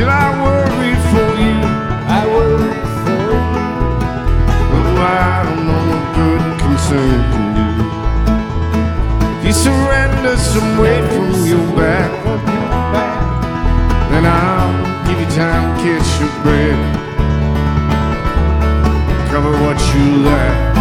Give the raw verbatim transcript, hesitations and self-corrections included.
Till I worry for you. I worry for you. Oh, I don't know what good concern can do. If you surrender some weight from your back, then I'll give you time to kiss your bread, cover what you lack.